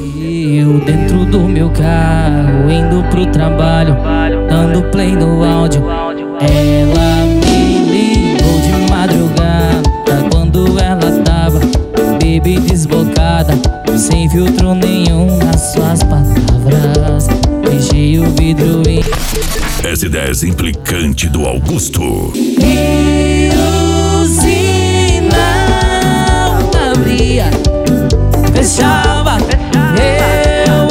Eu dentro do meu carro, indo pro trabalho, dando play no áudio. Ela me ligou de madrugada, quando ela tava baby desbocada, sem filtro nenhum nas suas palavras. Fechei o vidro e S10 implicante do Augusto. e o sinal abria, fechava. Eu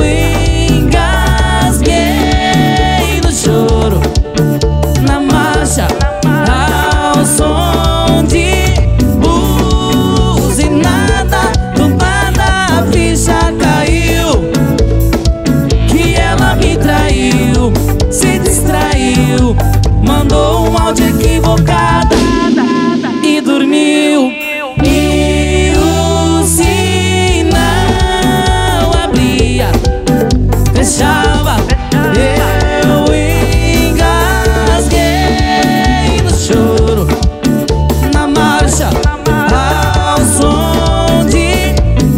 engasguei no choro, na marcha, ao som de buzinada. Do nada a ficha caiu, que ela me traiu, se distraiu, mandou um áudio equivocado e dormiu. E o sinal abria, fechava. Eu engasguei no choro, na marcha, ao som de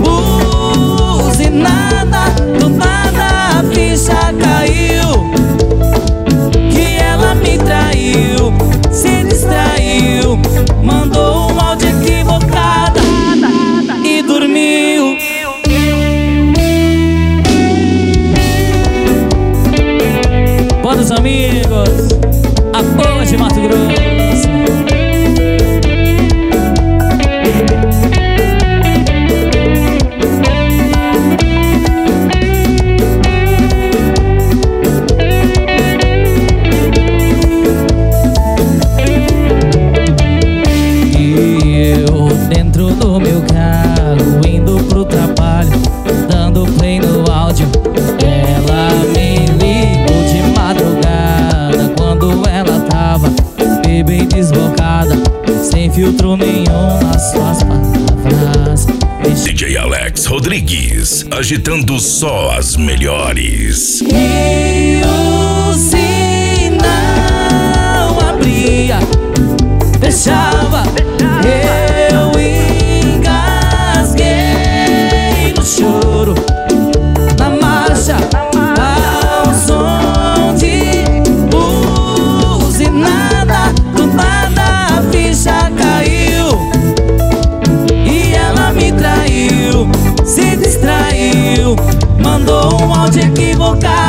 buzinada. Do nada a ficha caiu, que ela me traiu, se distraiu, mandou um áudio equivocado e dormiu. Bora os amigos, a boa de Mato Grosso. Dentro do meu carro, indo pro trabalho, dando play no áudio. Ela me ligou de madrugada, quando ela tava bem desbocada, sem filtro nenhum nas suas palavras. DJ Alex Rodrigues, agitando só as melhores. E o sinal abria, fechava. Eu engasguei no choro, na marcha, ao som de buzinada. Do nada a ficha caiu, e ela me traiu, se distraiu, mandou um áudio equivocado